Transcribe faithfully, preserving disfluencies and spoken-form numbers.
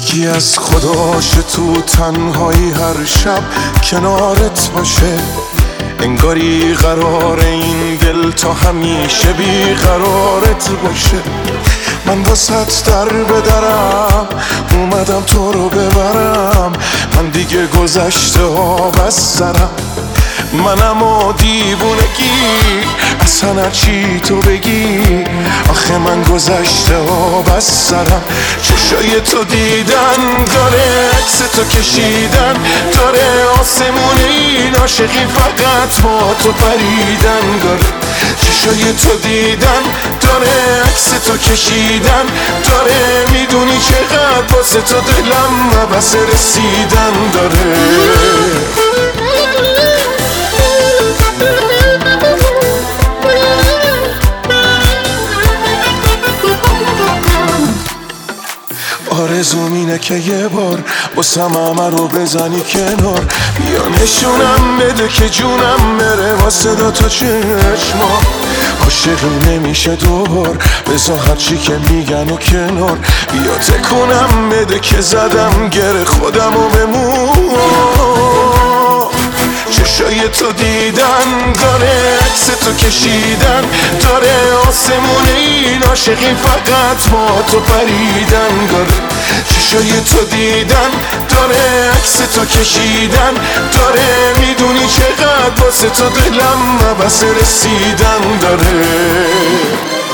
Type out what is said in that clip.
یکی از خداش تو تنهایی هر شب کنارت باشه، انگاری قرار این دل تا همیشه بی قرارت باشه. من واسط در بدرم اومدم تو رو ببرم، من دیگه گذشته ها بس سرم، منم و دیوونگی اصلا هرچی تو بگی، آخه من گذشته ها بس سرم. چشای تو دیدن داره، عکس تو کشیدن داره، آسمون این عاشقی فقط با تو پریدن داره. چشای تو دیدن داره، عکس تو کشیدن داره، میدونی چقدر واسه تو دلم نبس رسیدن داره. آرزوم اینه که یه بار باسم همه رو بزنی کنار، بیا نشونم بده که جونم بره واسه دوتا چشما. عاشقی نمیشه دوبار، بذار هرچی که میگن و کنار، بیا تکونم بده که زدم گره خودم و بمون. چشای تو دیدن داره، عکس تو کشیدن داره، آسمون این عاشقی فقط با تو پریدن داره. چشای تو دیدن داره، عکس تو کشیدن داره، میدونی چقدر واسه تو دلم نبس رسیدن داره.